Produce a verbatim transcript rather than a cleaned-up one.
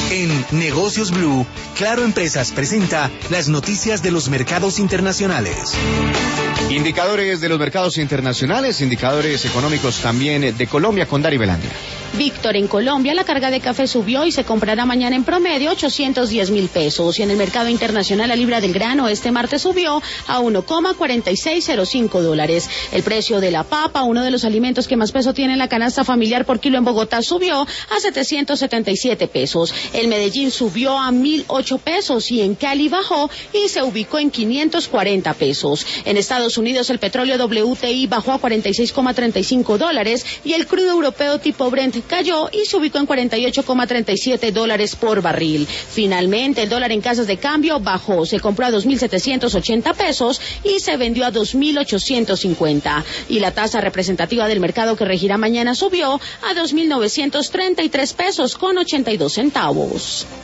En Negocios Blue, Claro Empresas presenta las noticias de los mercados internacionales. Indicadores de los mercados internacionales, indicadores económicos también de Colombia con Dari Belandia. Víctor, en Colombia la carga de café subió y se comprará mañana en promedio ochocientos diez mil pesos. Y en el mercado internacional la libra del grano este martes subió a uno coma cuarenta y seis cero cinco dólares. El precio de la papa, uno de los alimentos que más peso tiene en la canasta familiar por kilo en Bogotá, subió a setecientos setenta y siete pesos. El Medellín subió a mil ocho pesos y en Cali bajó y se ubicó en quinientos cuarenta pesos. En Estados Unidos el petróleo W T I bajó a cuarenta y seis coma treinta y cinco dólares y el crudo europeo tipo Brent cayó y se ubicó en cuarenta y ocho coma treinta y siete dólares por barril. Finalmente, el dólar en casas de cambio bajó, se compró a dos mil setecientos ochenta pesos y se vendió a dos mil ochocientos cincuenta. Y la tasa representativa del mercado que regirá mañana subió a dos mil novecientos treinta y tres pesos con ochenta y dos centavos.